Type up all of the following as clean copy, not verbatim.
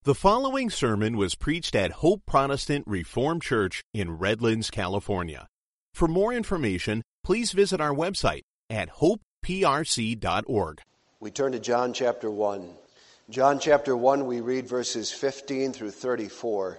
The following sermon was preached at Hope Protestant Reformed Church in Redlands, California. For more information, please visit our website at hopeprc.org. We turn to John chapter 1. John chapter 1, we read verses 15 through 34.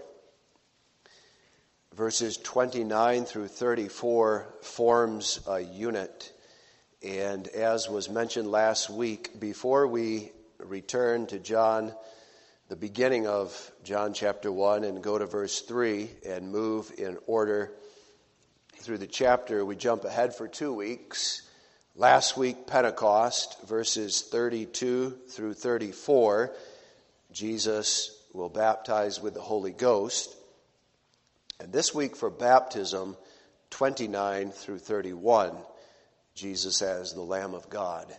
Verses 29 through 34 forms a unit. And as was mentioned last week, before we return to John, the beginning of John chapter 1, and go to verse 3 and move in order through the chapter, we jump ahead for 2 weeks. Last week, Pentecost, verses 32 through 34, Jesus will baptize with the Holy Ghost. And this week for baptism, 29 through 31, Jesus as the Lamb of God.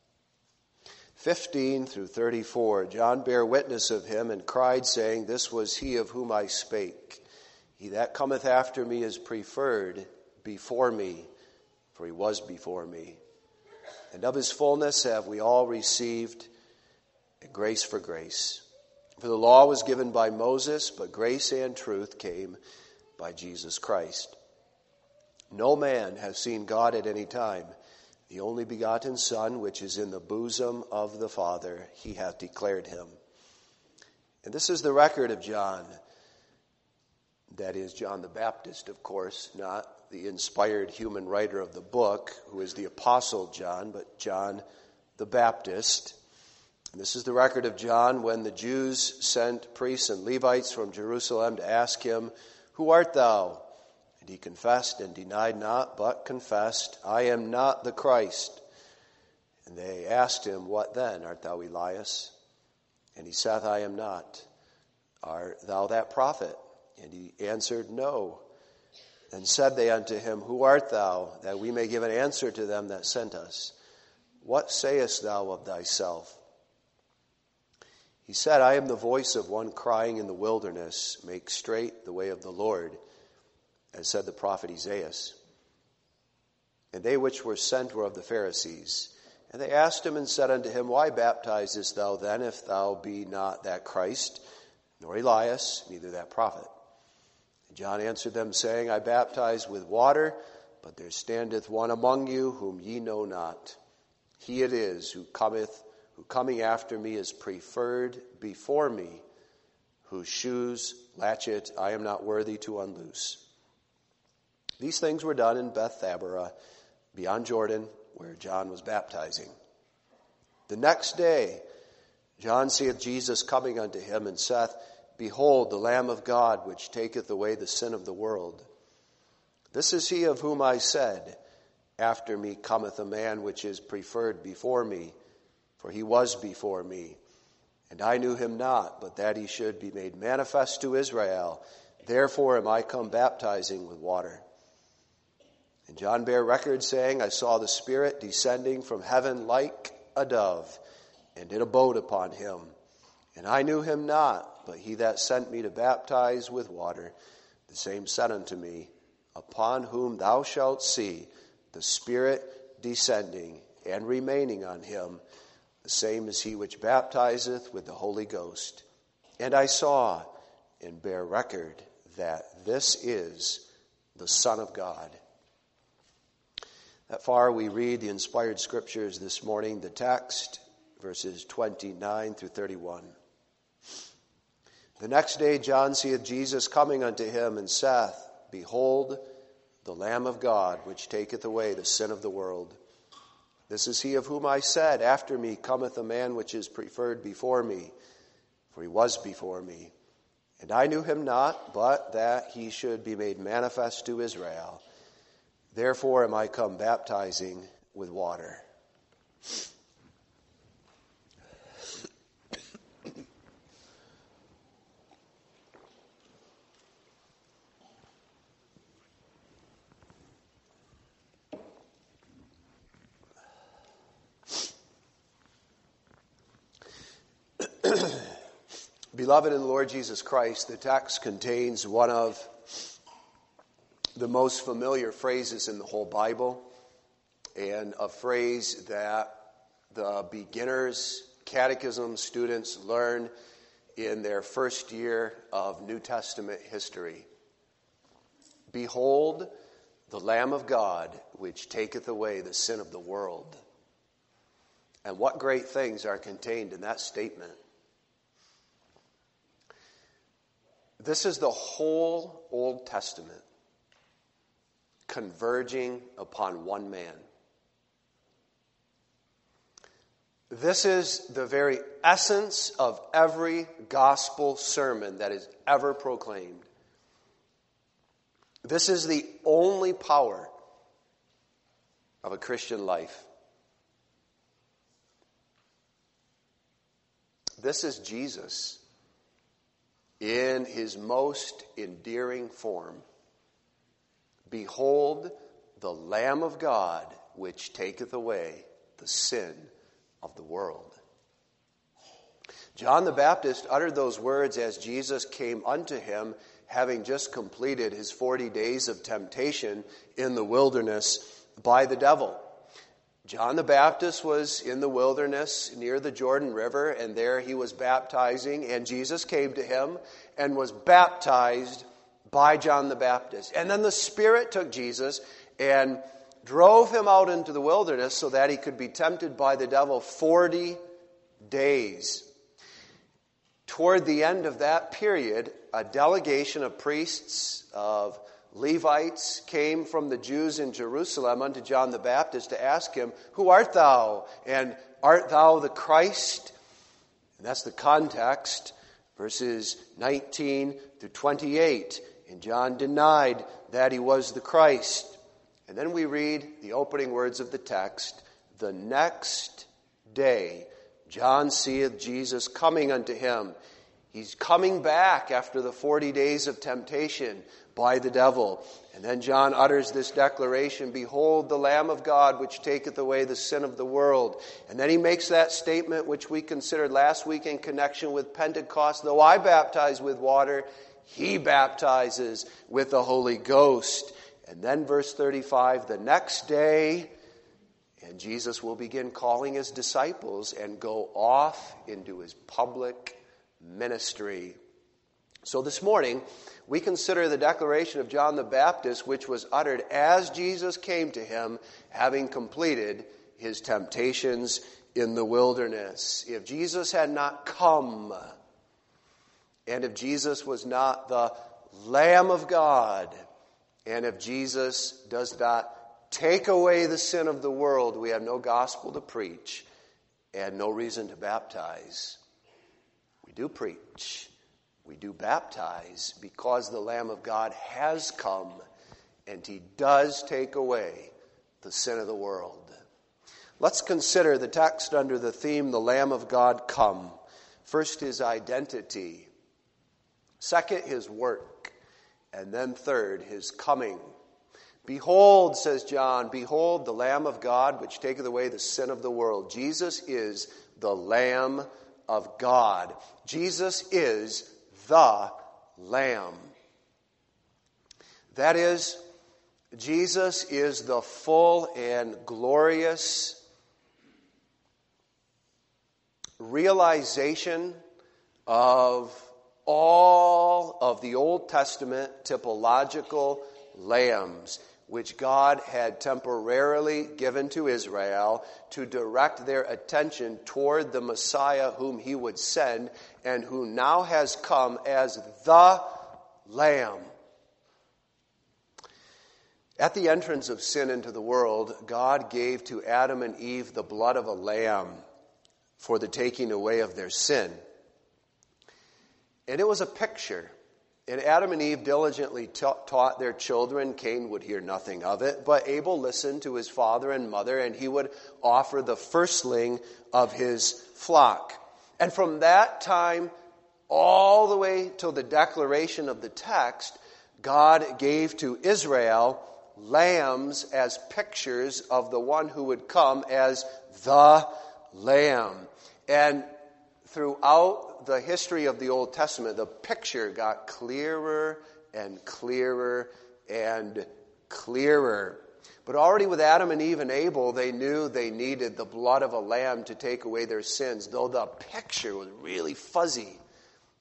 15 through 34, John bare witness of him and cried, saying, This was he of whom I spake. He that cometh after me is preferred before me, for he was before me. And of his fullness have we all received grace for grace. For the law was given by Moses, but grace and truth came by Jesus Christ. No man has seen God at any time. The only begotten Son, which is in the bosom of the Father, he hath declared him. And this is the record of John. That is John the Baptist, of course, not the inspired human writer of the book, who is the Apostle John, but John the Baptist. And this is the record of John when the Jews sent priests and Levites from Jerusalem to ask him, Who art thou? And he confessed and denied not, but confessed, I am not the Christ. And they asked him, What then? Art thou Elias? And he saith, I am not. Art thou that prophet? And he answered, No. Then said they unto him, Who art thou? That we may give an answer to them that sent us. What sayest thou of thyself? He said, I am the voice of one crying in the wilderness, Make straight the way of the Lord. As said the prophet Isaiah. And they which were sent were of the Pharisees. And they asked him and said unto him, Why baptizest thou then, if thou be not that Christ, nor Elias, neither that prophet? And John answered them, saying, I baptize with water, but there standeth one among you whom ye know not. He it is who coming after me is preferred before me, whose shoes latchet I am not worthy to unloose. These things were done in Bethabara, beyond Jordan, where John was baptizing. The next day, John seeth Jesus coming unto him, and saith, Behold, the Lamb of God, which taketh away the sin of the world. This is he of whom I said, After me cometh a man which is preferred before me, for he was before me. And I knew him not, but that he should be made manifest to Israel. Therefore am I come baptizing with water. And John bare record, saying, I saw the Spirit descending from heaven like a dove, and it abode upon him. And I knew him not, but he that sent me to baptize with water, the same said unto me, Upon whom thou shalt see the Spirit descending and remaining on him, the same is he which baptizeth with the Holy Ghost. And I saw and bear record that this is the Son of God. That far we read the inspired scriptures this morning, the text, verses 29 through 31. The next day John seeth Jesus coming unto him, and saith, Behold, the Lamb of God, which taketh away the sin of the world. This is he of whom I said, After me cometh a man which is preferred before me, for he was before me. And I knew him not, but that he should be made manifest to Israel. Therefore am I come baptizing with water. Beloved in the Lord Jesus Christ, the text contains one of the most familiar phrases in the whole Bible, and a phrase that the beginners, catechism students learn in their first year of New Testament history. Behold, the Lamb of God, which taketh away the sin of the world. And what great things are contained in that statement. This is the whole Old Testament converging upon one man. This is the very essence of every gospel sermon that is ever proclaimed. This is the only power of a Christian life. This is Jesus in his most endearing form. Behold, the Lamb of God, which taketh away the sin of the world. John the Baptist uttered those words as Jesus came unto him, having just completed his 40 days of temptation in the wilderness by the devil. John the Baptist was in the wilderness near the Jordan River, and there he was baptizing, and Jesus came to him and was baptized by John the Baptist. And then the Spirit took Jesus and drove him out into the wilderness so that he could be tempted by the devil 40 days. Toward the end of that period, a delegation of priests, of Levites, came from the Jews in Jerusalem unto John the Baptist to ask him, "Who art thou? And art thou the Christ?" And that's the context, verses 19 through 28. And John denied that he was the Christ. And then we read the opening words of the text. The next day, John seeth Jesus coming unto him. He's coming back after the 40 days of temptation by the devil. And then John utters this declaration, "Behold, the Lamb of God, which taketh away the sin of the world." And then he makes that statement which we considered last week in connection with Pentecost. Though I baptize with water, he baptizes with the Holy Ghost. And then verse 35, the next day, and Jesus will begin calling his disciples and go off into his public ministry. So this morning, we consider the declaration of John the Baptist, which was uttered as Jesus came to him, having completed his temptations in the wilderness. If Jesus had not come, and if Jesus was not the Lamb of God, and if Jesus does not take away the sin of the world, we have no gospel to preach and no reason to baptize. We do preach. We do baptize because the Lamb of God has come and he does take away the sin of the world. Let's consider the text under the theme, the Lamb of God come. First, his identity. Second, his work. And then third, his coming. Behold, says John, behold the Lamb of God, which taketh away the sin of the world. Jesus is the Lamb of God. Jesus is the Lamb. That is, Jesus is the full and glorious realization of all of the Old Testament typological lambs, which God had temporarily given to Israel to direct their attention toward the Messiah whom he would send and who now has come as the Lamb. At the entrance of sin into the world, God gave to Adam and Eve the blood of a lamb for the taking away of their sin. And it was a picture. And Adam and Eve diligently taught their children. Cain would hear nothing of it. But Abel listened to his father and mother, and he would offer the firstling of his flock. And from that time all the way till the declaration of the text, God gave to Israel lambs as pictures of the one who would come as the Lamb. And throughout the history of the Old Testament, the picture got clearer and clearer and clearer. But already with Adam and Eve and Abel, they knew they needed the blood of a lamb to take away their sins, though the picture was really fuzzy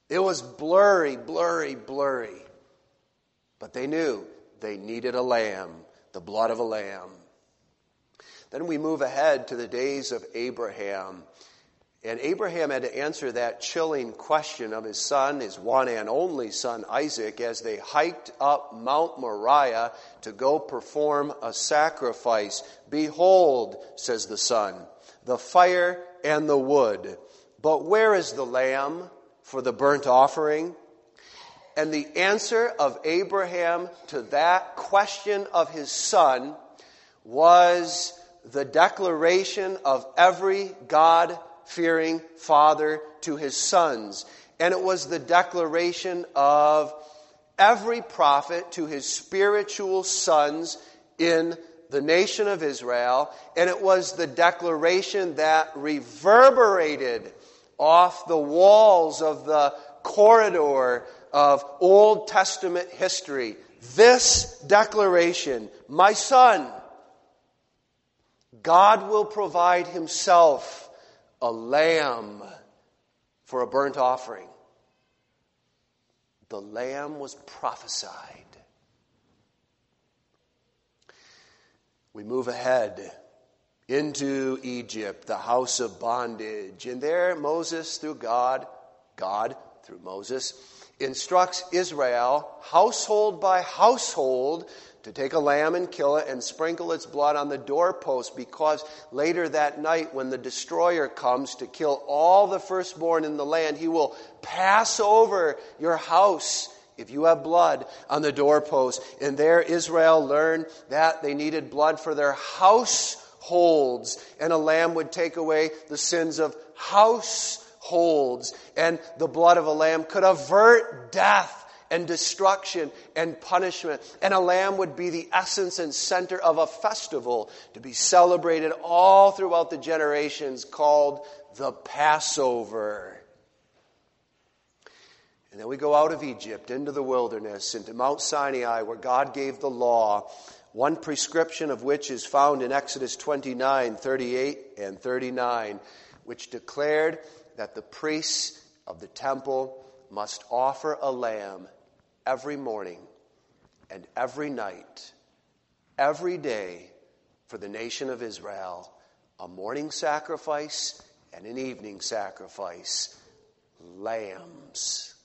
It was blurry, blurry, blurry. But they knew they needed a lamb, the blood of a lamb. Then we move ahead to the days of Abraham. And Abraham had to answer that chilling question of his son, his one and only son Isaac, as they hiked up Mount Moriah to go perform a sacrifice. Behold, says the son, the fire and the wood. But where is the lamb for the burnt offering? And the answer of Abraham to that question of his son was the declaration of every God-fearing father to his sons. And it was the declaration of every prophet to his spiritual sons in the nation of Israel. And it was the declaration that reverberated off the walls of the corridor of Old Testament history. This declaration, my son, God will provide himself a lamb for a burnt offering. The lamb was prophesied. We move ahead into Egypt, the house of bondage. And there Moses, through God through Moses, instructs Israel, household by household, to take a lamb and kill it and sprinkle its blood on the doorpost, because later that night when the destroyer comes to kill all the firstborn in the land, he will pass over your house if you have blood on the doorpost. And there Israel learned that they needed blood for their households, and a lamb would take away the sins of households. And the blood of a lamb could avert death and destruction and punishment. And a lamb would be the essence and center of a festival to be celebrated all throughout the generations, called the Passover. And then we go out of Egypt into the wilderness, into Mount Sinai, where God gave the law, one prescription of which is found in Exodus 29, 38 and 39, which declared that the priests of the temple must offer a lamb every morning and every night, every day, for the nation of Israel, a morning sacrifice and an evening sacrifice, lambs.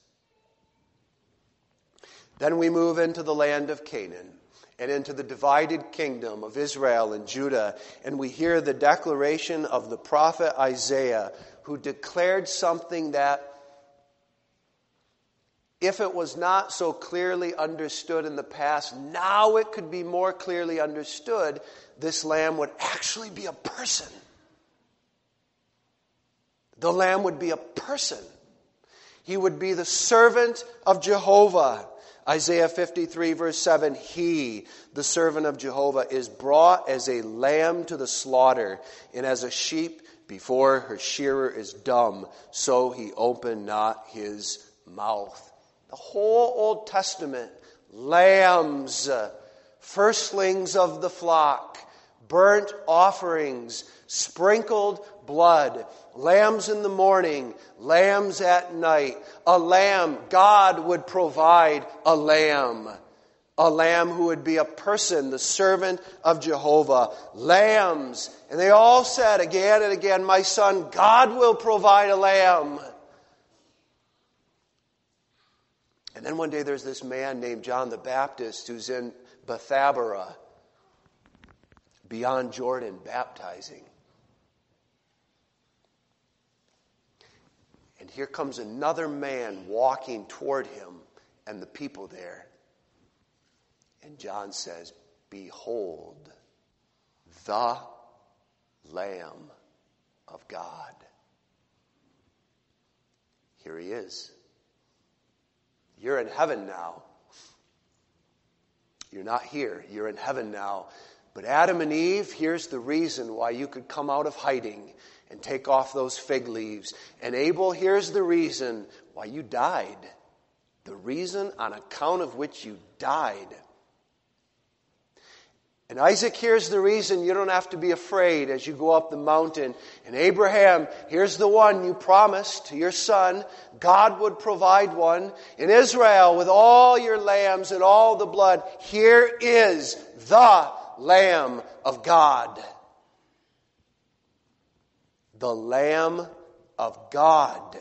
Then we move into the land of Canaan and into the divided kingdom of Israel and Judah, and we hear the declaration of the prophet Isaiah, who declared something that, if it was not so clearly understood in the past, now it could be more clearly understood. This lamb would actually be a person. The lamb would be a person. He would be the servant of Jehovah. Isaiah 53 verse 7, he, the servant of Jehovah, is brought as a lamb to the slaughter, and as a sheep before her shearer is dumb, so he opened not his mouth. The whole Old Testament, lambs, firstlings of the flock, burnt offerings, sprinkled blood, lambs in the morning, lambs at night. A lamb, God would provide a lamb who would be a person, the servant of Jehovah. Lambs. And they all said again and again, my son, God will provide a lamb. And then one day there's this man named John the Baptist who's in Bethabara, beyond Jordan, baptizing. And here comes another man walking toward him and the people there. And John says, behold, the Lamb of God. Here he is. You're in heaven now. You're not here. You're in heaven now. But Adam and Eve, here's the reason why you could come out of hiding and take off those fig leaves. And Abel, here's the reason why you died. The reason on account of which you died. And Isaac, here's the reason you don't have to be afraid as you go up the mountain. And Abraham, here's the one you promised to your son. God would provide one. In Israel, with all your lambs and all the blood, here is the Lamb of God. The Lamb of God.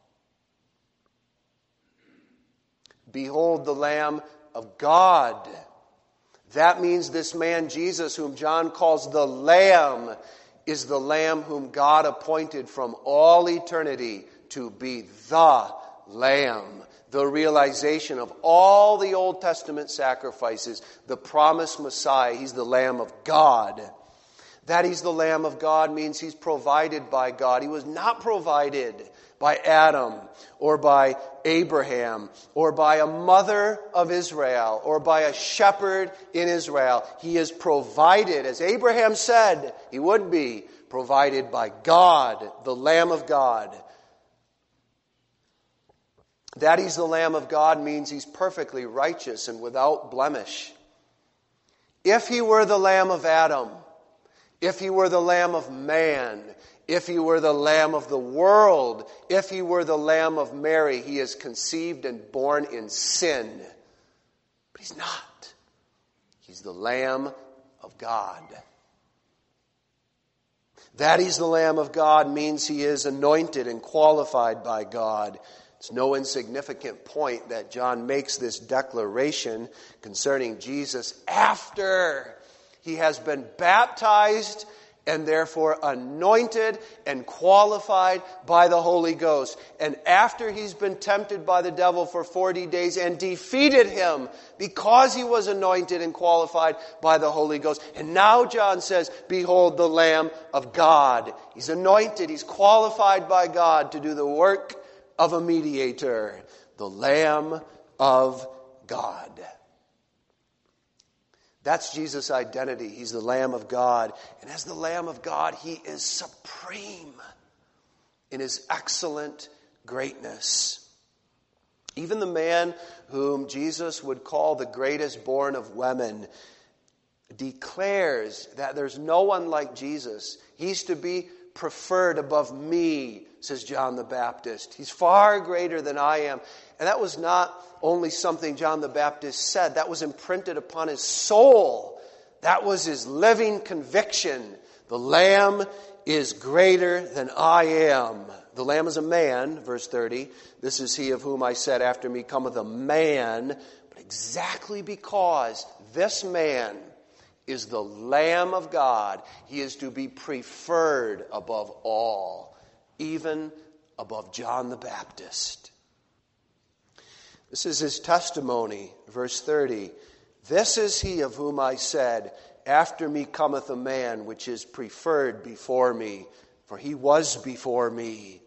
Behold the Lamb of God. That means this man Jesus, whom John calls the Lamb, is the Lamb whom God appointed from all eternity to be the Lamb. The realization of all the Old Testament sacrifices, the promised Messiah. He's the Lamb of God. That He's the Lamb of God means He's provided by God. He was not provided by Adam or by Abraham or by a mother of Israel or by a shepherd in Israel. He is provided, as Abraham said he would be, provided by God, the Lamb of God. That He's the Lamb of God means He's perfectly righteous and without blemish. If He were the Lamb of Adam, if He were the Lamb of man, if He were the Lamb of the world, if He were the Lamb of Mary, He is conceived and born in sin. But He's not. He's the Lamb of God. That He's the Lamb of God means He is anointed and qualified by God. It's no insignificant point that John makes this declaration concerning Jesus after He has been baptized and therefore anointed and qualified by the Holy Ghost. And after He's been tempted by the devil for 40 days and defeated him because He was anointed and qualified by the Holy Ghost. And now John says, behold the Lamb of God. He's anointed, He's qualified by God to do the work of a mediator. The Lamb of God. That's Jesus' identity. He's the Lamb of God. And as the Lamb of God, He is supreme in His excellent greatness. Even the man whom Jesus would call the greatest born of women declares that there's no one like Jesus. He's to be preferred above me, says John the Baptist. He's far greater than I am. And that was not only something John the Baptist said. That was imprinted upon his soul. That was his living conviction. The Lamb is greater than I am. The Lamb is a man, verse 30. This is He of whom I said, after me cometh a man. But exactly because this man is the Lamb of God, He is to be preferred above all, even above John the Baptist. This is His testimony, verse 30. This is He of whom I said, after me cometh a man which is preferred before me, for He was before me.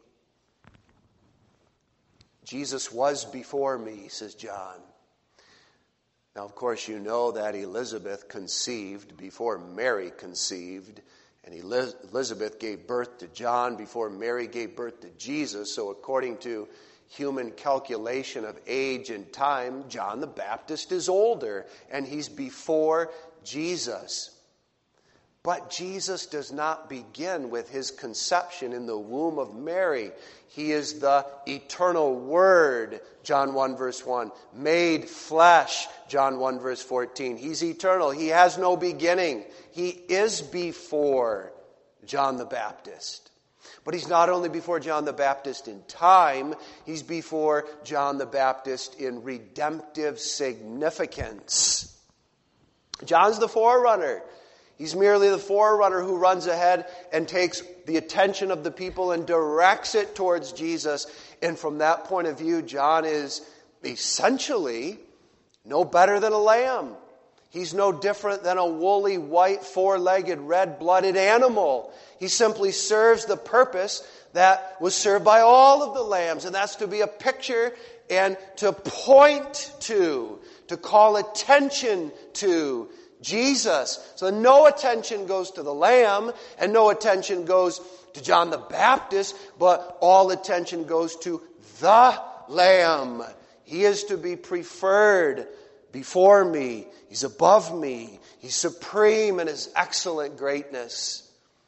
Jesus was before me, says John. Now, of course, you know that Elizabeth conceived before Mary conceived, and Elizabeth gave birth to John before Mary gave birth to Jesus. So according to human calculation of age and time, John the Baptist is older, and he's before Jesus. But Jesus does not begin with His conception in the womb of Mary. He is the eternal Word, John 1 verse 1, made flesh, John 1 verse 14. He's eternal. He has no beginning. He is before John the Baptist. But He's not only before John the Baptist in time, He's before John the Baptist in redemptive significance. John's the forerunner. He's merely the forerunner who runs ahead and takes the attention of the people and directs it towards Jesus. And from that point of view, John is essentially no better than a lamb. He's no different than a woolly, white, four-legged, red-blooded animal. He simply serves the purpose that was served by all of the lambs, and that's to be a picture and to point to call attention to Jesus. So no attention goes to the Lamb, and no attention goes to John the Baptist, but all attention goes to the Lamb. He is to be preferred before me. He's above me. He's supreme in his excellent greatness.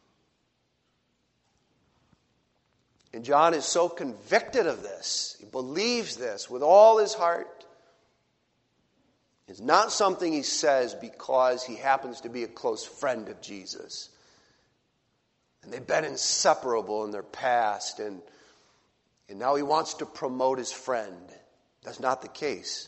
And John is so convicted of this. He believes this with all his heart. It's not something he says because he happens to be a close friend of Jesus. And they've been inseparable in their past. And now he wants to promote his friend. That's not the case.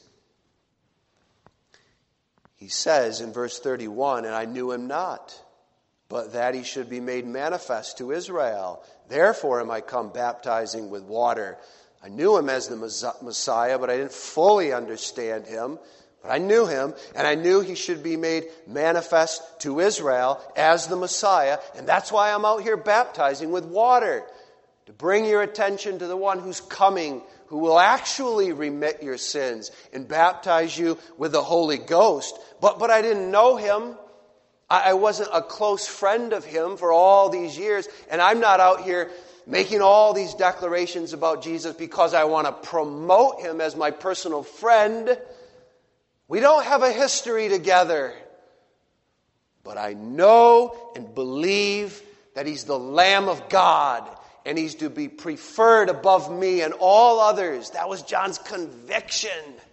He says in verse 31, and I knew him not, but that he should be made manifest to Israel. Therefore am I come baptizing with water. I knew him as the Messiah, but I didn't fully understand him. But I knew him, and I knew he should be made manifest to Israel as the Messiah. And that's why I'm out here baptizing with water. To bring your attention to the one who's coming, who will actually remit your sins and baptize you with the Holy Ghost. But I didn't know him. I wasn't a close friend of him for all these years. And I'm not out here making all these declarations about Jesus because I want to promote him as my personal friend. We don't have a history together. But I know and believe that he's the Lamb of God. And he's to be preferred above me and all others. That was John's conviction.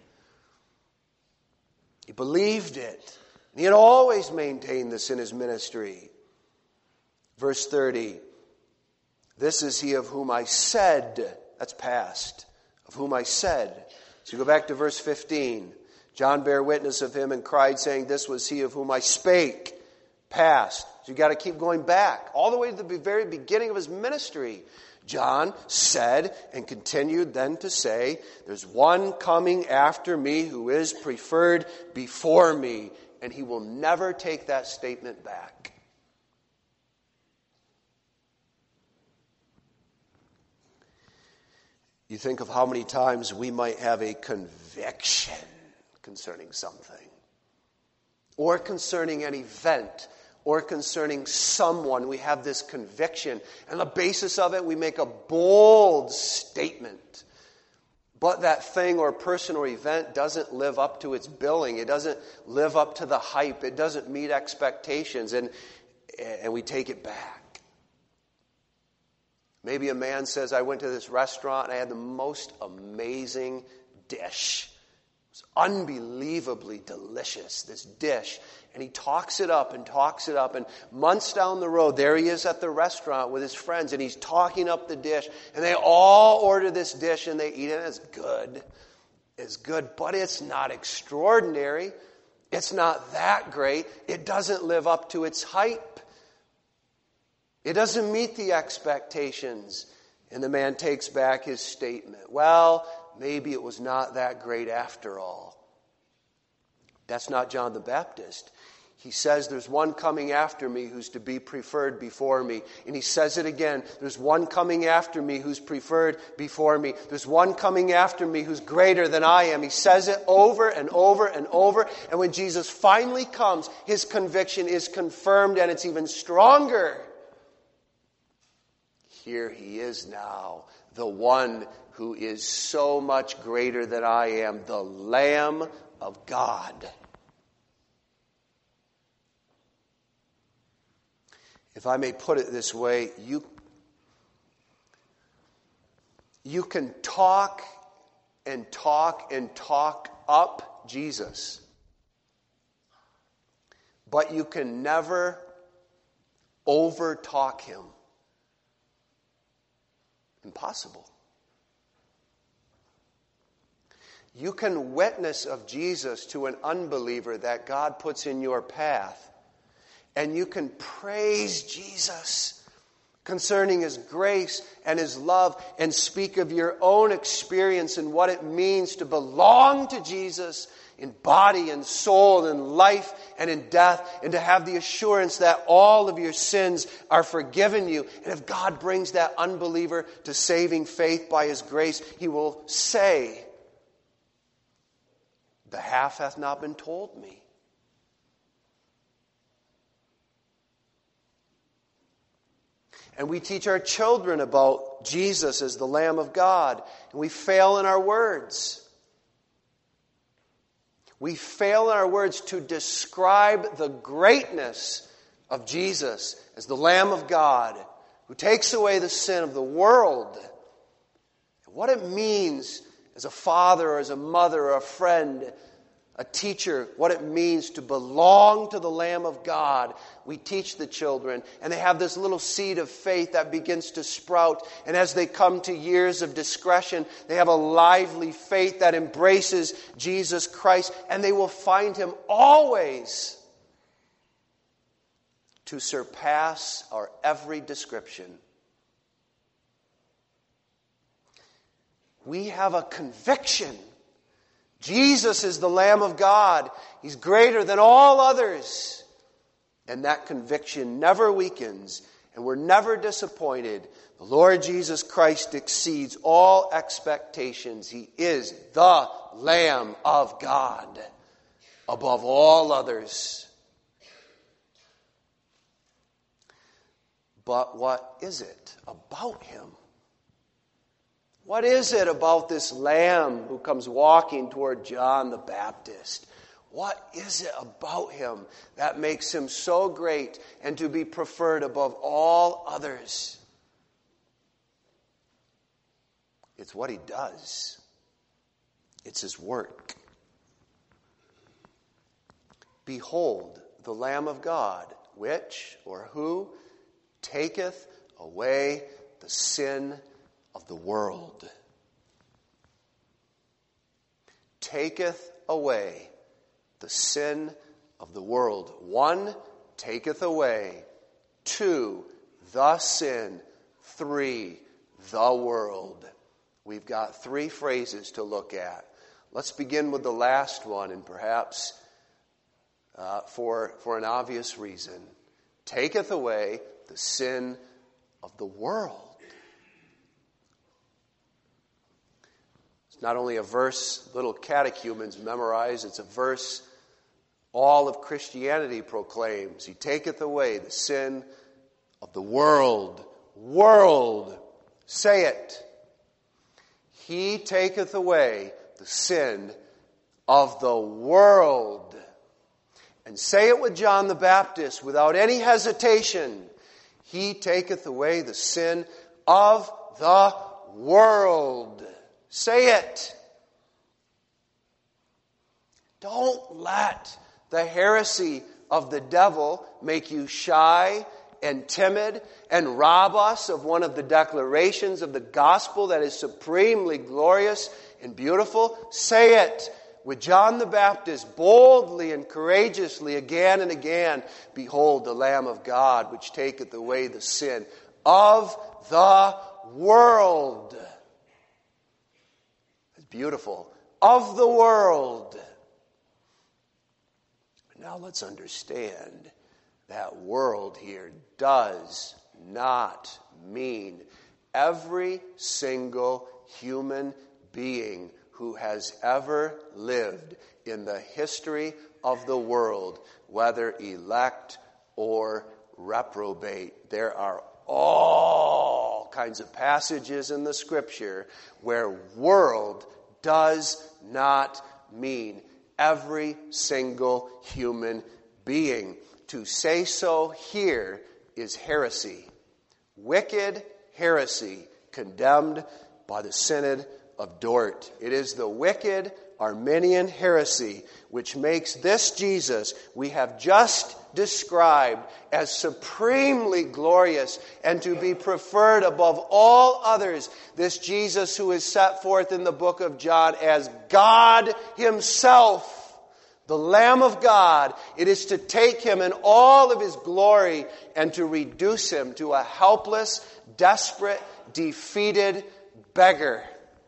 He believed it. And he had always maintained this in his ministry. Verse 30. This is he of whom I said. That's past. Of whom I said. So you go back to verse 15. John bare witness of him and cried, saying, this was he of whom I spake. Past. So you've got to keep going back. All the way to the very beginning of his ministry. John said and continued then to say, there's one coming after me who is preferred before me. And he will never take that statement back. You think of how many times we might have a conviction concerning something, or concerning an event, or concerning someone. We have this conviction. And on the basis of it, we make a bold statement. But that thing or person or event doesn't live up to its billing. It doesn't live up to the hype. It doesn't meet expectations. And we take it back. Maybe a man says, I went to this restaurant and I had the most amazing dish. It was unbelievably delicious, this dish. And he talks it up. And months down the road, there he is at the restaurant with his friends. And he's talking up the dish. And they all order this dish and they eat it. And it's good. It's good, but it's not extraordinary. It's not that great. It doesn't live up to its hype. It doesn't meet the expectations. And the man takes back his statement. Well, maybe it was not that great after all. That's not John the Baptist. He says there's one coming after me who's to be preferred before me. And he says it again. There's one coming after me who's preferred before me. There's one coming after me who's greater than I am. He says it over and over and over. And when Jesus finally comes, his conviction is confirmed and it's even stronger. Here he is now, the one who is so much greater than I am, the Lamb of God. If I may put it this way, you can talk and talk and talk up Jesus, but you can never over-talk him. Impossible. You can witness of Jesus to an unbeliever that God puts in your path. And you can praise Jesus concerning his grace and his love and speak of your own experience and what it means to belong to Jesus in body and soul and in life and in death, and to have the assurance that all of your sins are forgiven you. And if God brings that unbeliever to saving faith by his grace, he will say, the half hath not been told me. And we teach our children about Jesus as the Lamb of God, and we fail in our words. We fail in our words to describe the greatness of Jesus as the Lamb of God who takes away the sin of the world. What it means as a father or as a mother or a friend, a teacher, what it means to belong to the Lamb of God. We teach the children, and they have this little seed of faith that begins to sprout. And as they come to years of discretion, they have a lively faith that embraces Jesus Christ, and they will find Him always to surpass our every description. We have a conviction. Jesus is the Lamb of God. He's greater than all others. And that conviction never weakens, and we're never disappointed. The Lord Jesus Christ exceeds all expectations. He is the Lamb of God above all others. But what is it about Him? What is it about this Lamb who comes walking toward John the Baptist? What is it about Him that makes Him so great and to be preferred above all others? It's what He does. It's His work. Behold, the Lamb of God, which, or who, taketh away the sin of the world. Taketh away the sin of the world. 1, taketh away. 2, the sin. 3, the world. We've got 3 phrases to look at. Let's begin with the last one, and perhaps for an obvious reason. Taketh away the sin of the world. It's not only a verse little catechumens memorize, it's a verse all of Christianity proclaims. He taketh away the sin of the world. World. Say it. He taketh away the sin of the world. And say it with John the Baptist without any hesitation. He taketh away the sin of the world. Say it. Don't let the heresy of the devil make you shy and timid and rob us of one of the declarations of the gospel that is supremely glorious and beautiful. Say it with John the Baptist boldly and courageously again and again. Behold, the Lamb of God, which taketh away the sin of the world. It's beautiful. Of the world. Now let's understand that world here does not mean every single human being who has ever lived in the history of the world, whether elect or reprobate. There are all kinds of passages in the Scripture where world does not mean every single human being. To say so here is heresy. Wicked heresy condemned by the Synod of Dort. It is the wicked Arminian heresy which makes this Jesus we have just described as supremely glorious and to be preferred above all others. This Jesus who is set forth in the book of John as God Himself. The Lamb of God. It is to take Him in all of His glory and to reduce Him to a helpless, desperate, defeated beggar.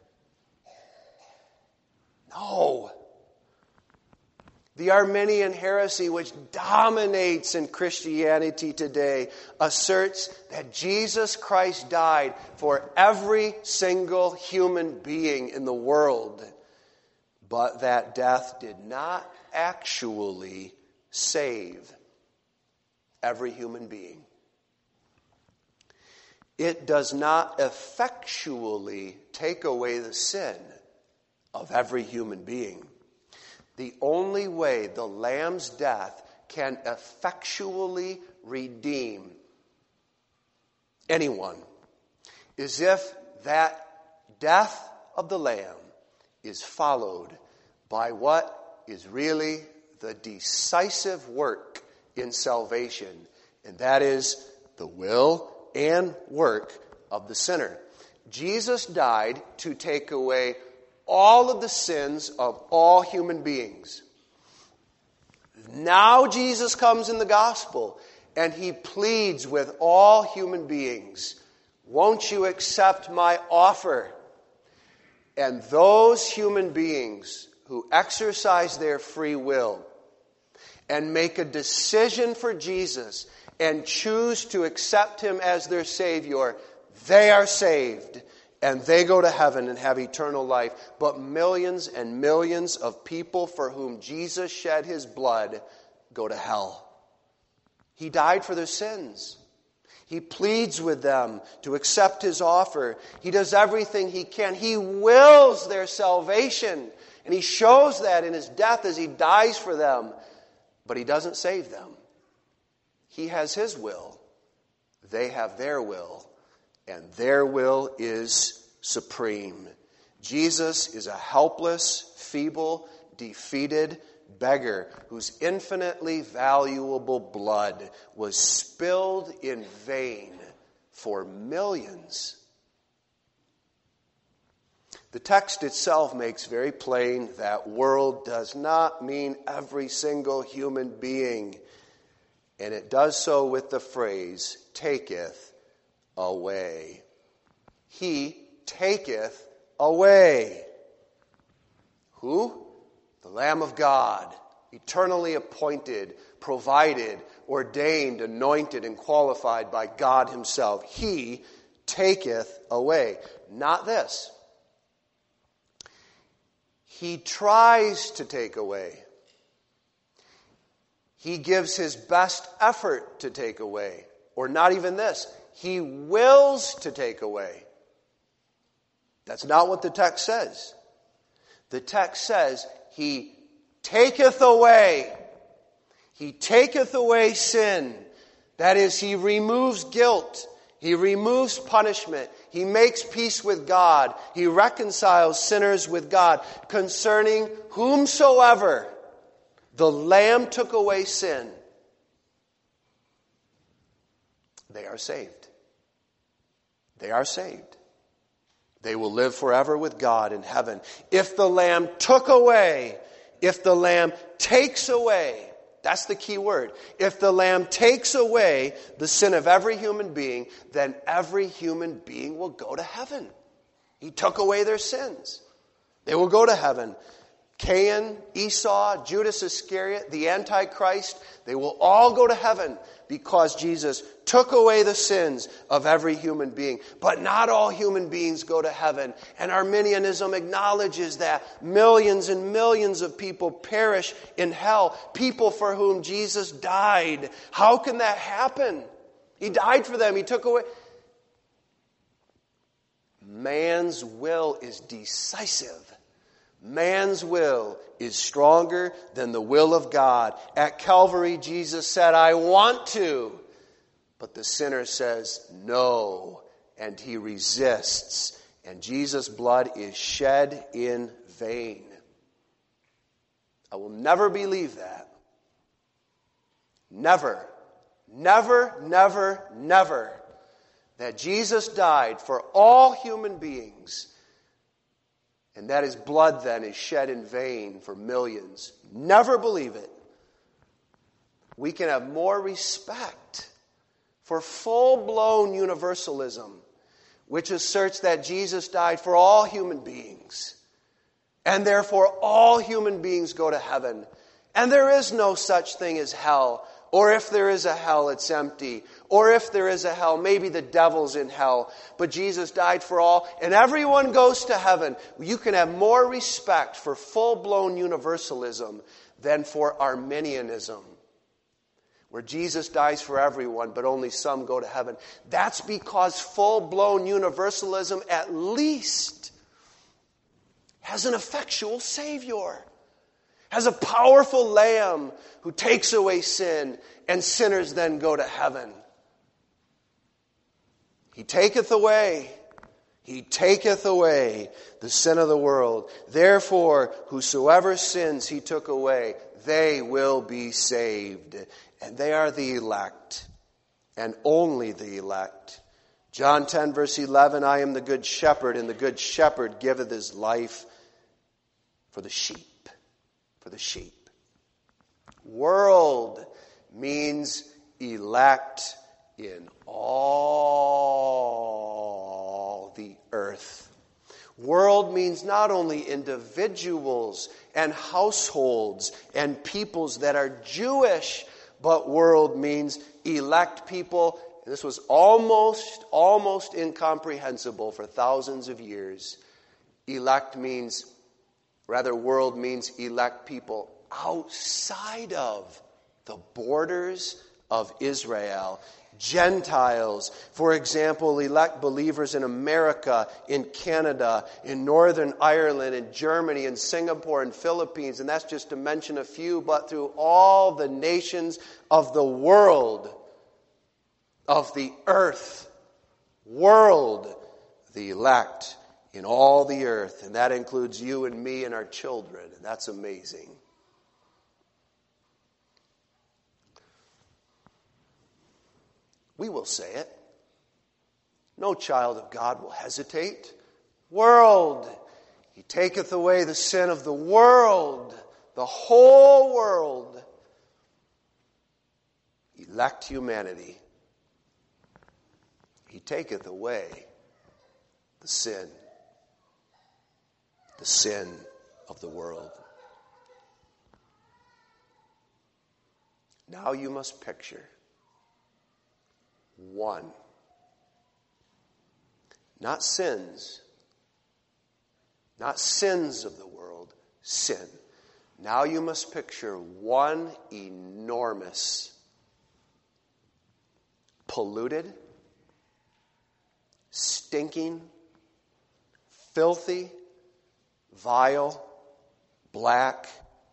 No. The Arminian heresy, which dominates in Christianity today, asserts that Jesus Christ died for every single human being in the world, but that death did not actually save every human being. It does not effectually take away the sin of every human being. The only way the Lamb's death can effectually redeem anyone is if that death of the Lamb is followed by what is really the decisive work in salvation, and that is the will and work of the sinner. Jesus died to take away all of the sins of all human beings. Now Jesus comes in the gospel and he pleads with all human beings, won't you accept my offer? And those human beings who exercise their free will and make a decision for Jesus and choose to accept him as their Savior, they are saved and they go to heaven and have eternal life. But millions and millions of people for whom Jesus shed his blood go to hell. He died for their sins. He pleads with them to accept his offer. He does everything he can. He wills their salvation. And he shows that in his death as he dies for them. But he doesn't save them. He has his will. They have their will. And their will is supreme. Jesus is a helpless, feeble, defeated beggar whose infinitely valuable blood was spilled in vain for millions. The text itself makes very plain that world does not mean every single human being. And it does so with the phrase, taketh away. He taketh away. Who? The Lamb of God, eternally appointed, provided, ordained, anointed, and qualified by God himself. He taketh away. Not this. He tries to take away. He gives his best effort to take away. Or not even this. He wills to take away. That's not what the text says. The text says, he taketh away. He taketh away sin. That is, he removes guilt. He removes punishment. He makes peace with God. He reconciles sinners with God. Concerning whomsoever the Lamb took away sin, they are saved. They are saved. They will live forever with God in heaven. If the Lamb took away, if the Lamb takes away, that's the key word. If the Lamb takes away the sin of every human being, then every human being will go to heaven. He took away their sins. They will go to heaven. Cain, Esau, Judas Iscariot, the Antichrist, they will all go to heaven because Jesus took away the sins of every human being. But not all human beings go to heaven. And Arminianism acknowledges that millions and millions of people perish in hell. People for whom Jesus died. How can that happen? He died for them. He took away. Man's will is decisive. Man's will is stronger than the will of God. At Calvary, Jesus said, I want to. But the sinner says, no. And he resists. And Jesus' blood is shed in vain. I will never believe that. Never, never, never, never. That Jesus died for all human beings. And that his blood then is shed in vain for millions. Never believe it. We can have more respect for full-blown universalism, which asserts that Jesus died for all human beings. And therefore all human beings go to heaven. And there is no such thing as hell. Or if there is a hell, it's empty. Or if there is a hell, maybe the devil's in hell. But Jesus died for all, and everyone goes to heaven. You can have more respect for full-blown universalism than for Arminianism, where Jesus dies for everyone, but only some go to heaven. That's because full-blown universalism at least has an effectual Savior. as a powerful lamb who takes away sin, and sinners then go to heaven. He taketh away the sin of the world. Therefore, whosoever sins he took away, they will be saved. And they are the elect, and only the elect. John 10, verse 11, I am the good shepherd, and the good shepherd giveth his life for the sheep. For the sheep. World means elect in all the earth. World means not only individuals and households and peoples that are Jewish, but world means elect people. And this was almost incomprehensible for thousands of years. World means elect people outside of the borders of Israel. Gentiles, for example, elect believers in America, in Canada, in Northern Ireland, in Germany, in Singapore, and Philippines, and that's just to mention a few, but through all the nations of the world, of the earth, world, the elect in all the earth, and that includes you and me and our children, and that's amazing. We will say it. No child of God will hesitate. World, he taketh away the sin of the world, the whole world. Elect humanity. He taketh away the sin of the world. Now you must picture one. Not sins of the world, sin. Now you must picture one enormous, polluted, stinking, filthy, vile, black,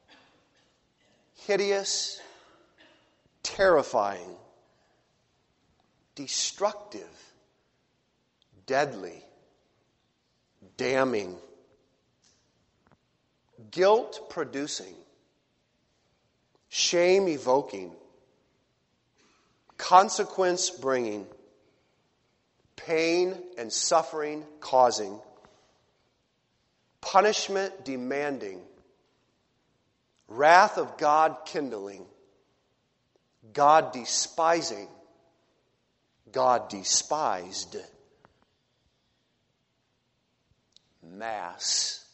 hideous, terrifying, destructive, deadly, damning, guilt-producing, shame-evoking, consequence-bringing, pain and suffering causing, punishment demanding, wrath of God kindling, God despising, God despised, mass.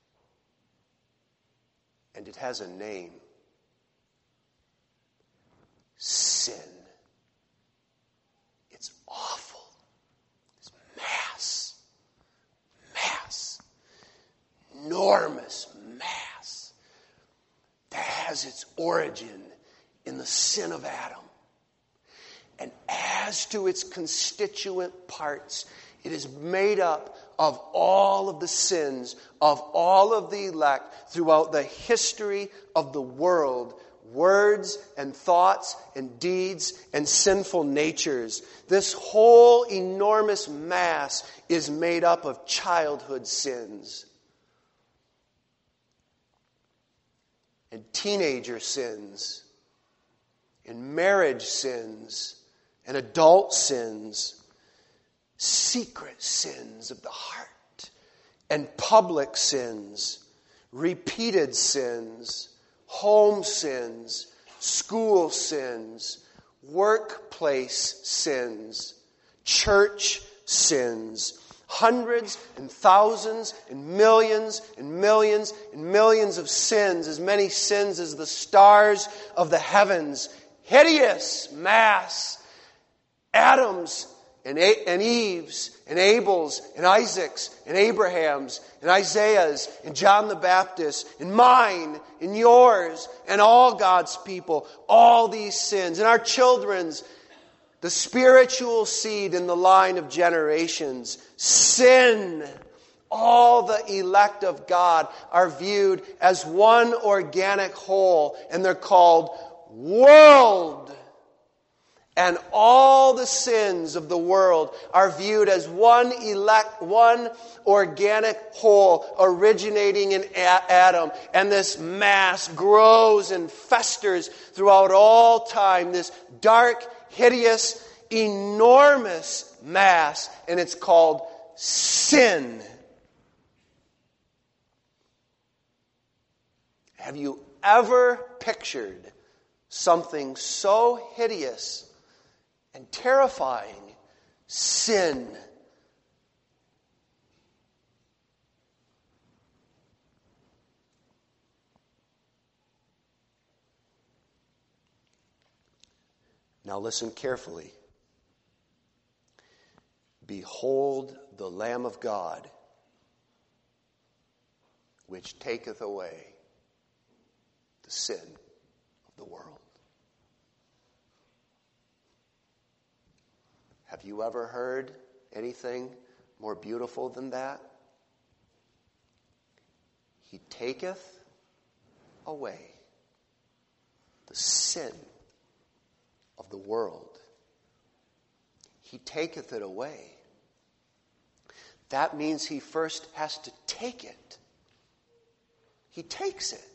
And it has a name. Sin. It's awful. It's mass. Mass. Enormous mass. That has its origin in the sin of Adam. And as to its constituent parts, it is made up of all of the sins of all of the elect throughout the history of the world. Words and thoughts and deeds and sinful natures. This whole enormous mass is made up of childhood sins. And teenager sins. And marriage sins. And adult sins, secret sins of the heart, and public sins, repeated sins, home sins, school sins, workplace sins, church sins, hundreds and thousands and millions and millions and millions of sins, as many sins as the stars of the heavens, hideous mass. Adams and Eves and Abel's and Isaac's and Abraham's and Isaiah's and John the Baptist and mine and yours and all God's people. All these sins and our children's, the spiritual seed in the line of generations. Sin. all the elect of God are viewed as one organic whole, and they're called world. And all the sins of the world are viewed as one organic whole originating in Adam. And this mass grows and festers throughout all time, this dark, hideous, enormous mass, and it's called sin. Have you ever pictured something so hideous and terrifying? Sin. Now listen carefully. Behold the Lamb of God, which taketh away the sin of the world. Have you ever heard anything more beautiful than that? He taketh away the sin of the world. He taketh it away. That means he first has to take it. He takes it.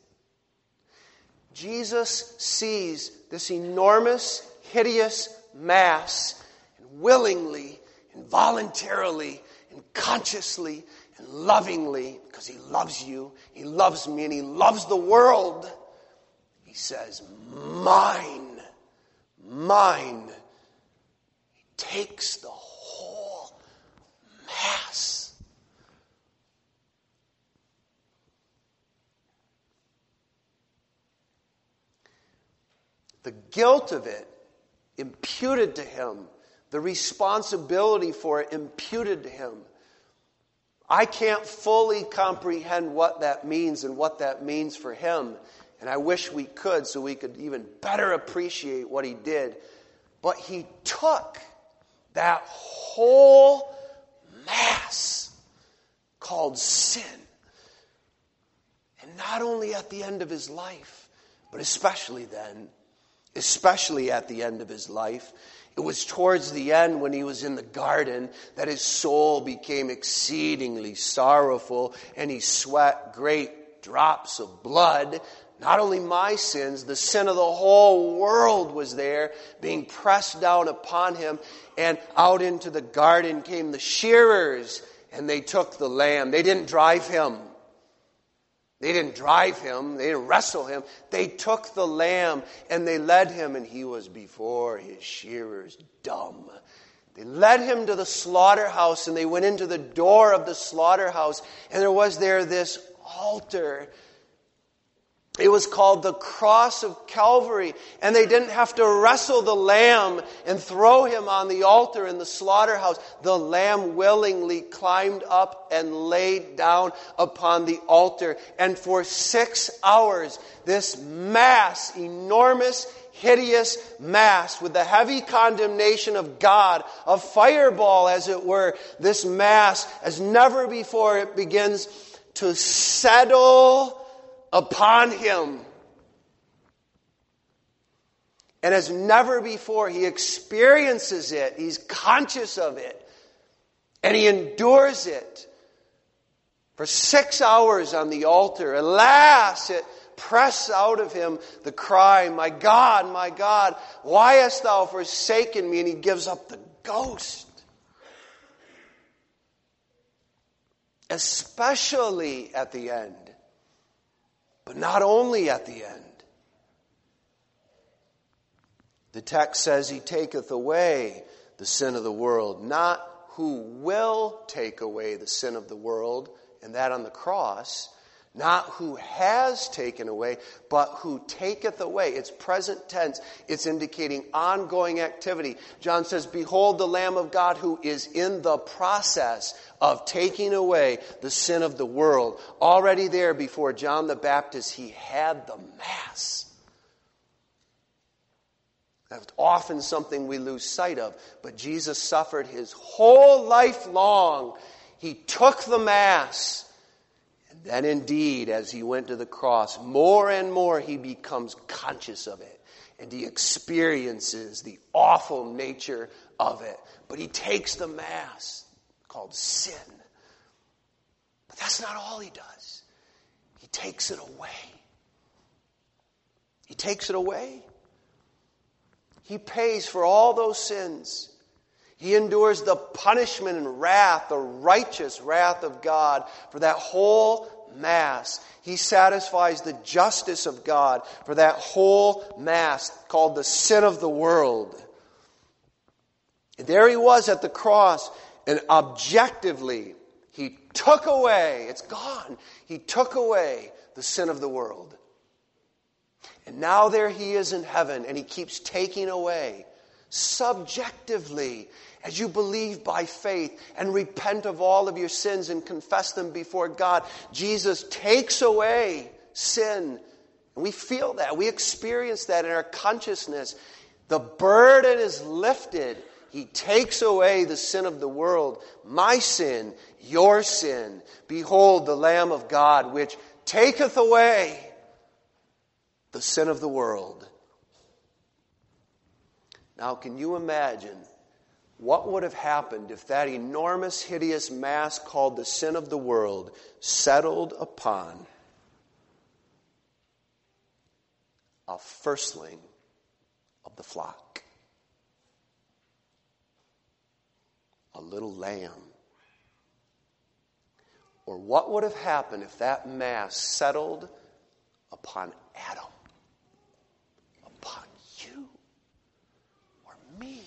Jesus sees this enormous, hideous mass, and willingly, and voluntarily, and consciously, and lovingly, because he loves you, he loves me, and he loves the world, he says, mine, mine. He takes the whole mass. The guilt of it imputed to him, the responsibility for it imputed to him. I can't fully comprehend what that means and what that means for him. And I wish we could, so we could even better appreciate what he did. But he took that whole mass called sin. And not only at the end of his life, but especially then, especially at the end of his life. It was towards the end when he was in the garden that his soul became exceedingly sorrowful and he sweat great drops of blood. Not only my sins, the sin of the whole world was there being pressed down upon him. And out into the garden came the shearers and they took the lamb. They didn't drive him. They didn't drive him. They didn't wrestle him. They took the lamb and they led him, and he was before his shearers dumb. They led him to the slaughterhouse, and they went into the door of the slaughterhouse, and there was there this altar. It was called the Cross of Calvary, and they didn't have to wrestle the lamb and throw him on the altar in the slaughterhouse. The lamb willingly climbed up and laid down upon the altar. And for 6 hours, this mass, enormous, hideous mass, with the heavy condemnation of God, a fireball as it were, this mass, as never before, it begins to settle upon him. And as never before, he experiences it. He's conscious of it. And he endures it. For 6 hours on the altar, alas, it pressed out of him the cry, my God, why hast thou forsaken me? And he gives up the ghost. Especially at the end. But not only at the end. The text says he taketh away the sin of the world, not who will take away the sin of the world, and that on the cross, not who has taken away, but who taketh away. It's present tense. It's indicating ongoing activity. John says, behold the Lamb of God who is in the process of taking away the sin of the world. Already there before John the Baptist, he had the Mass. That's often something we lose sight of. But Jesus suffered his whole life long. He took the Mass. And then indeed, as he went to the cross, more and more he becomes conscious of it. And he experiences the awful nature of it. But he takes the Mass, called sin. But that's not all he does. He takes it away. He takes it away. He pays for all those sins. He endures the punishment and wrath, the righteous wrath of God for that whole Mass. He satisfies the justice of God for that whole Mass called the sin of the world. And there he was at the cross, and objectively, he took away, it's gone, he took away the sin of the world. And now there he is in heaven, and he keeps taking away, subjectively, as you believe by faith and repent of all of your sins and confess them before God. Jesus takes away sin. And we feel that. We experience that in our consciousness. The burden is lifted. He takes away the sin of the world. My sin, your sin. Behold the Lamb of God, which taketh away the sin of the world. Now, can you imagine what would have happened if that enormous, hideous mass called the sin of the world settled upon a firstling of the flock? A little lamb. Or what would have happened if that mass settled upon Adam? Upon you or me?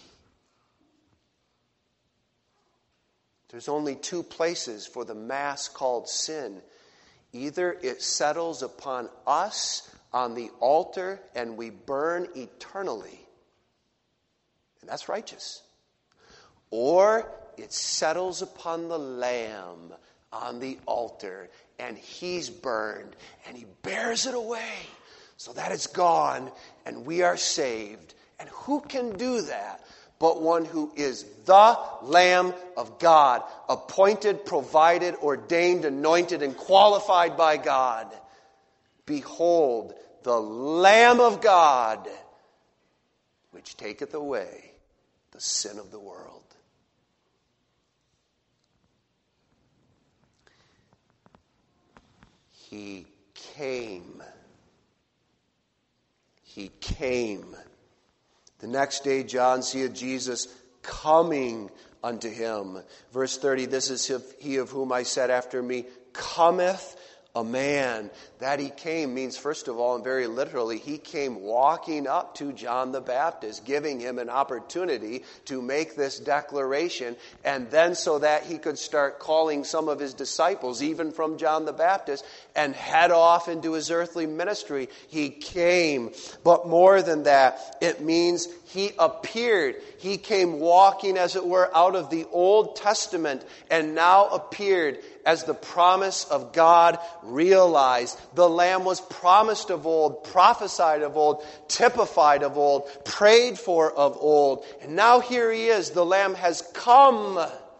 There's only two places for the mass called sin. Either it settles upon us on the altar and we burn eternally, and that's righteous. Or it settles upon the Lamb on the altar and he's burned and he bears it away so that it's gone and we are saved. And who can do that but one who is the Lamb of God, appointed, provided, ordained, anointed, and qualified by God? Behold, the Lamb of God, which taketh away the sin of the world. He came. He came. The next day, John seeth Jesus coming unto him. Verse 30, this is he of whom I said, after me cometh a man. That he came means, first of all, and very literally, he came walking up to John the Baptist, giving him an opportunity to make this declaration, and then so that he could start calling some of his disciples, even from John the Baptist, and head off into his earthly ministry. He came. But more than that, it means he appeared. He came walking, as it were, out of the Old Testament, and now appeared as the promise of God realized. The Lamb was promised of old, prophesied of old, typified of old, prayed for of old. And now here he is. The Lamb has come.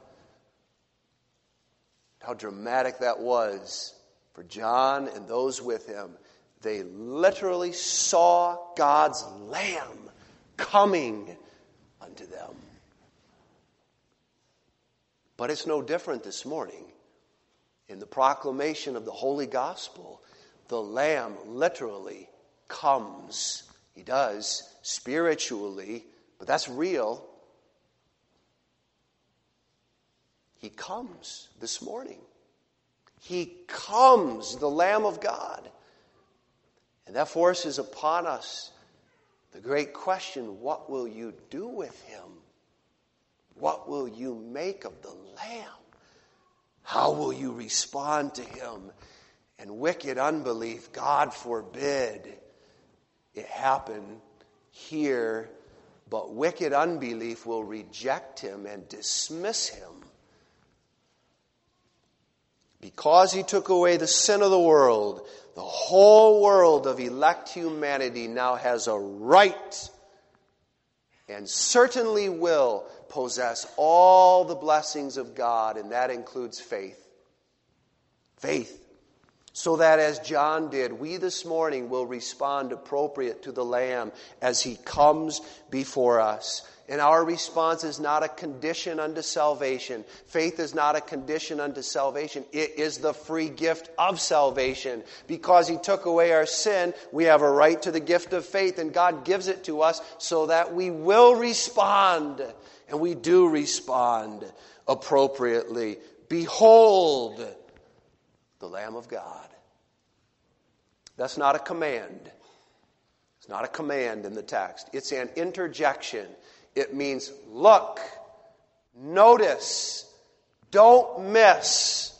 How dramatic that was for John and those with him. They literally saw God's Lamb coming unto them. But it's no different this morning. In the proclamation of the Holy Gospel, the Lamb literally comes. He does, spiritually, but that's real. He comes this morning. He comes, the Lamb of God. And that force is upon us. The great question, what will you do with him? What will you make of the Lamb? How will you respond to him? And wicked unbelief, God forbid it happen here, but wicked unbelief will reject him and dismiss him. Because he took away the sin of the world, the whole world of elect humanity now has a right and certainly will possess all the blessings of God, and that includes faith. Faith. So that as John did, we this morning will respond appropriate to the Lamb as he comes before us. And our response is not a condition unto salvation. Faith is not a condition unto salvation. It is the free gift of salvation. Because he took away our sin, we have a right to the gift of faith, and God gives it to us so that we will respond. And we do respond appropriately. Behold, the Lamb of God. That's not a command. It's not a command in the text. It's an interjection. It means look, notice, don't miss.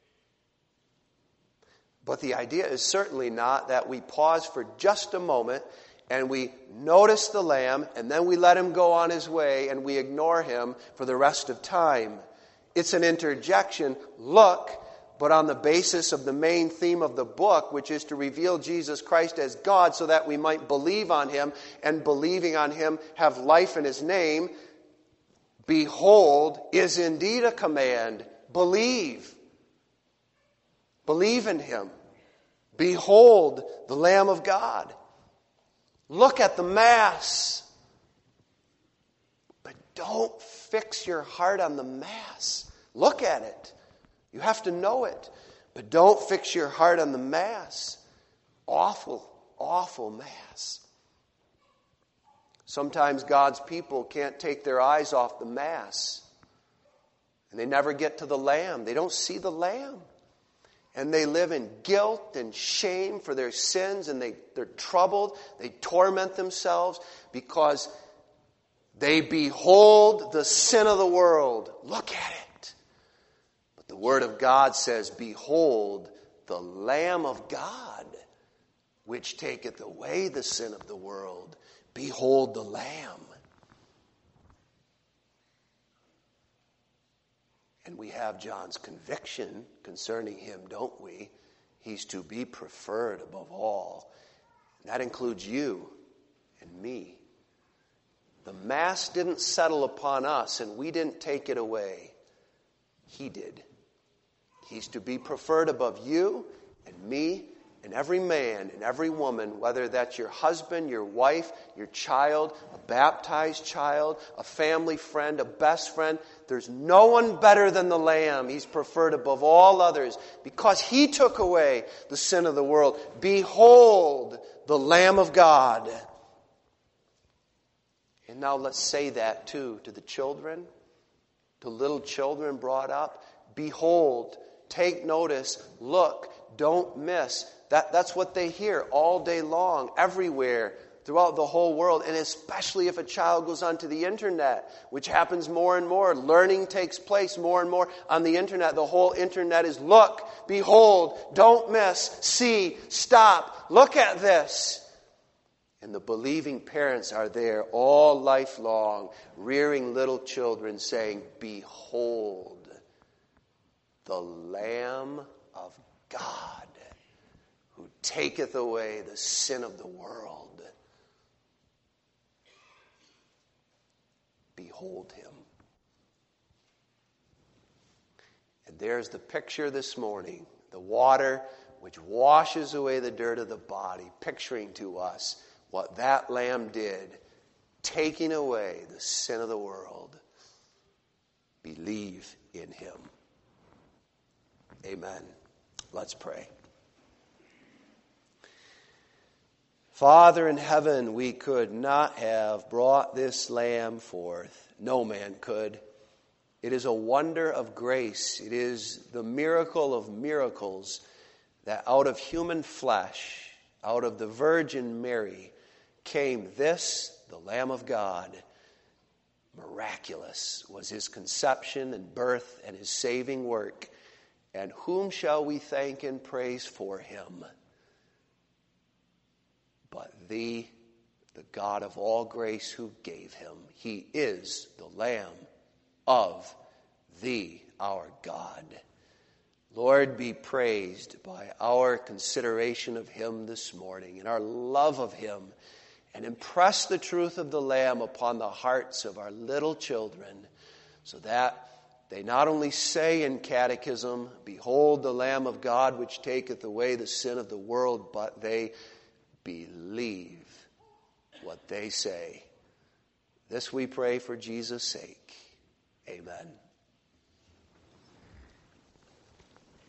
But the idea is certainly not that we pause for just a moment and we notice the Lamb and then we let him go on his way and we ignore him for the rest of time. It's an interjection. Look, but on the basis of the main theme of the book, which is to reveal Jesus Christ as God so that we might believe on him, and believing on him have life in his name. Behold is indeed a command. Believe. Believe in him. Behold the Lamb of God. Look at the Mass. But don't fix your heart on the Mass. Look at it. You have to know it. But don't fix your heart on the Mass. Awful, awful Mass. Sometimes God's people can't take their eyes off the Mass. And they never get to the Lamb. They don't see the Lamb. And they live in guilt and shame for their sins. And they're troubled. They torment themselves because they behold the sin of the world. Look at it. The Word of God says, behold, the Lamb of God, which taketh away the sin of the world. Behold the Lamb. And we have John's conviction concerning him, don't we? He's to be preferred above all. And that includes you and me. The Mass didn't settle upon us and we didn't take it away. He did. He's to be preferred above you and me and every man and every woman, whether that's your husband, your wife, your child, a baptized child, a family friend, a best friend. There's no one better than the Lamb. He's preferred above all others because he took away the sin of the world. Behold, the Lamb of God. And now let's say that too to the children, to little children brought up. Behold, take notice, look, don't miss. That's what they hear all day long, everywhere, throughout the whole world. And especially if a child goes onto the internet, which happens more and more. Learning takes place more and more on the internet. The whole internet is look, behold, don't miss, see, stop, look at this. And the believing parents are there all lifelong, rearing little children, saying, behold, the Lamb of God, who taketh away the sin of the world. Behold him. And there's the picture this morning. The water which washes away the dirt of the body, picturing to us what that Lamb did, taking away the sin of the world. Believe in him. Amen. Let's pray. Father in heaven, we could not have brought this Lamb forth. No man could. It is a wonder of grace. It is the miracle of miracles that out of human flesh, out of the Virgin Mary, came this, the Lamb of God. Miraculous was his conception and birth and his saving work. And whom shall we thank and praise for him? But thee, the God of all grace, who gave him. He is the Lamb of thee, our God. Lord, be praised by our consideration of him this morning and our love of him and impress the truth of the Lamb upon the hearts of our little children, so that they not only say in catechism, "Behold the Lamb of God which taketh away the sin of the world," but they believe what they say. This we pray for Jesus' sake. Amen.